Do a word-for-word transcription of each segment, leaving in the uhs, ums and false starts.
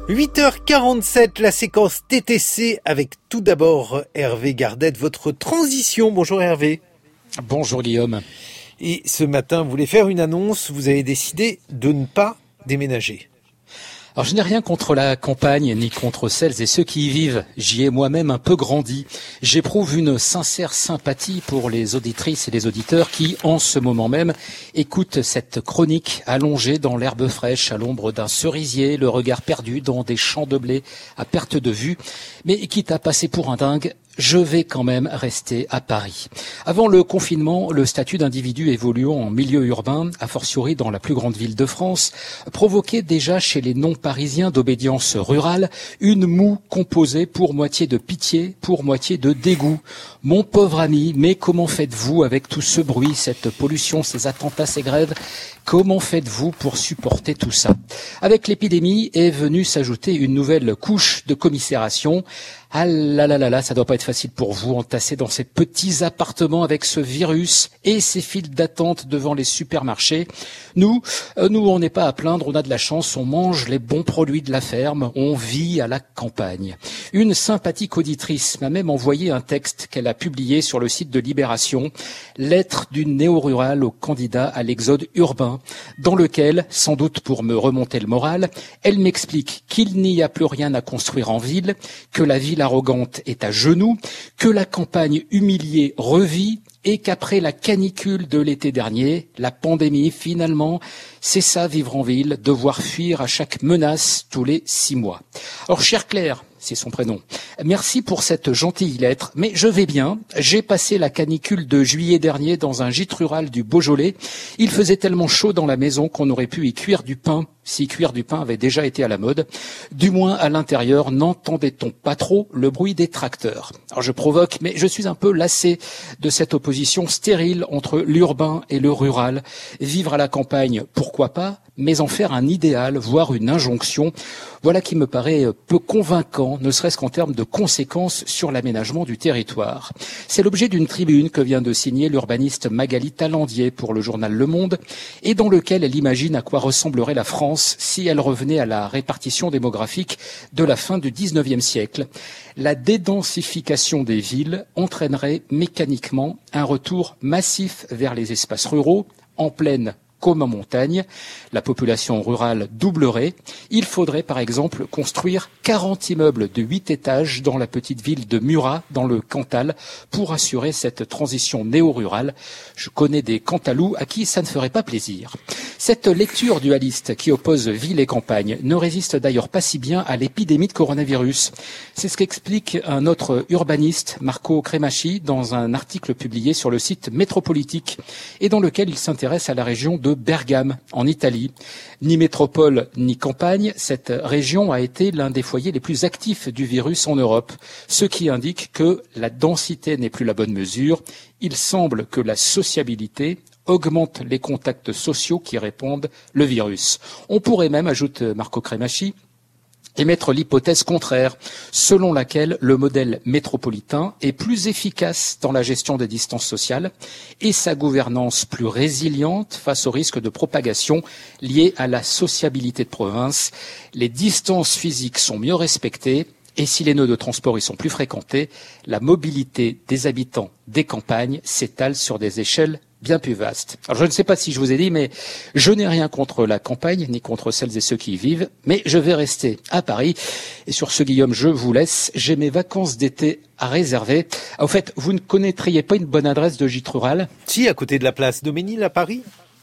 huit heures quarante-sept, la séquence T T C avec tout d'abord Hervé Gardette, votre transition. Bonjour Hervé. Bonjour Guillaume. Et ce matin, vous voulez faire une annonce, vous avez décidé de ne pas déménager. Alors je n'ai rien contre la campagne, ni contre celles et ceux qui y vivent. J'y ai moi-même un peu grandi. J'éprouve une sincère sympathie pour les auditrices et les auditeurs qui, en ce moment même, écoutent cette chronique allongée dans l'herbe fraîche, à l'ombre d'un cerisier, le regard perdu dans des champs de blé à perte de vue. Mais quitte à passer pour un dingue, je vais quand même rester à Paris. Avant le confinement, le statut d'individu évoluant en milieu urbain, a fortiori dans la plus grande ville de France, provoquait déjà chez les non-parisiens d'obédience rurale une moue composée pour moitié de pitié, pour moitié de dégoût. Mon pauvre ami, mais comment faites-vous avec tout ce bruit, cette pollution, ces attentats, ces grèves ? Comment faites-vous pour supporter tout ça ? Avec l'épidémie est venue s'ajouter une nouvelle couche de commisération. Ah là là là là, ça doit pas être facile pour vous, entassés dans ces petits appartements avec ce virus et ces files d'attente devant les supermarchés. Nous, euh, nous, on n'est pas à plaindre, on a de la chance, on mange les bons produits de la ferme, on vit à la campagne. Une sympathique auditrice m'a même envoyé un texte qu'elle a publié sur le site de Libération, lettre d'une néo-rurale au candidat à l'exode urbain, dans lequel, sans doute pour me remonter le moral, elle m'explique qu'il n'y a plus rien à construire en ville, que la ville arrogante est à genoux, que la campagne humiliée revit et qu'après la canicule de l'été dernier, la pandémie finalement, c'est ça vivre en ville, devoir fuir à chaque menace tous les six mois. Alors chère Claire, c'est son prénom, merci pour cette gentille lettre, mais je vais bien. J'ai passé la canicule de juillet dernier dans un gîte rural du Beaujolais. Il faisait tellement chaud dans la maison qu'on aurait pu y cuire du pain, si cuire du pain avait déjà été à la mode. Du moins à l'intérieur, n'entendait-on pas trop le bruit des tracteurs. Alors je provoque, mais je suis un peu lassé de cette opposition stérile entre l'urbain et le rural. Vivre à la campagne, pourquoi pas, mais en faire un idéal, voire une injonction, voilà qui me paraît peu convaincant, ne serait-ce qu'en termes de conséquences sur l'aménagement du territoire. C'est l'objet d'une tribune que vient de signer l'urbaniste Magali Talandier pour le journal Le Monde, et dans lequel elle imagine à quoi ressemblerait la France si elle revenait à la répartition démographique de la fin du dix-neuvième siècle. La dédensification des villes entraînerait mécaniquement un retour massif vers les espaces ruraux, en plaine comme en montagne. La population rurale doublerait. Il faudrait par exemple construire quarante immeubles de huit étages dans la petite ville de Murat, dans le Cantal, pour assurer cette transition néo-rurale. Je connais des Cantalous à qui ça ne ferait pas plaisir. Cette lecture dualiste qui oppose ville et campagne ne résiste d'ailleurs pas si bien à l'épidémie de coronavirus. C'est ce qu'explique un autre urbaniste, Marco Cremachi, dans un article publié sur le site Métropolitique et dans lequel il s'intéresse à la région de Bergame, en Italie. Ni métropole ni campagne, cette région a été l'un des foyers les plus actifs du virus en Europe, ce qui indique que la densité n'est plus la bonne mesure. Il semble que la sociabilité augmente les contacts sociaux qui répandent le virus. On pourrait même, ajoute Marco Cremachi, émettre l'hypothèse contraire, selon laquelle le modèle métropolitain est plus efficace dans la gestion des distances sociales et sa gouvernance plus résiliente face au risque de propagation lié à la sociabilité de province. Les distances physiques sont mieux respectées et si les nœuds de transport y sont plus fréquentés, la mobilité des habitants des campagnes s'étale sur des échelles bien plus vaste. Alors je ne sais pas si je vous ai dit, mais je n'ai rien contre la campagne, ni contre celles et ceux qui y vivent, mais je vais rester à Paris. Et sur ce, Guillaume, je vous laisse. J'ai mes vacances d'été à réserver. En fait, vous ne connaîtriez pas une bonne adresse de gîte rural ? Si, à côté de la place Daumesnil à Paris.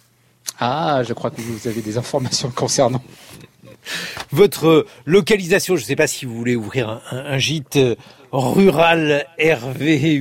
Ah, je crois que vous avez des informations concernant. Votre localisation, je ne sais pas si vous voulez ouvrir un, un, un gîte rural Hervé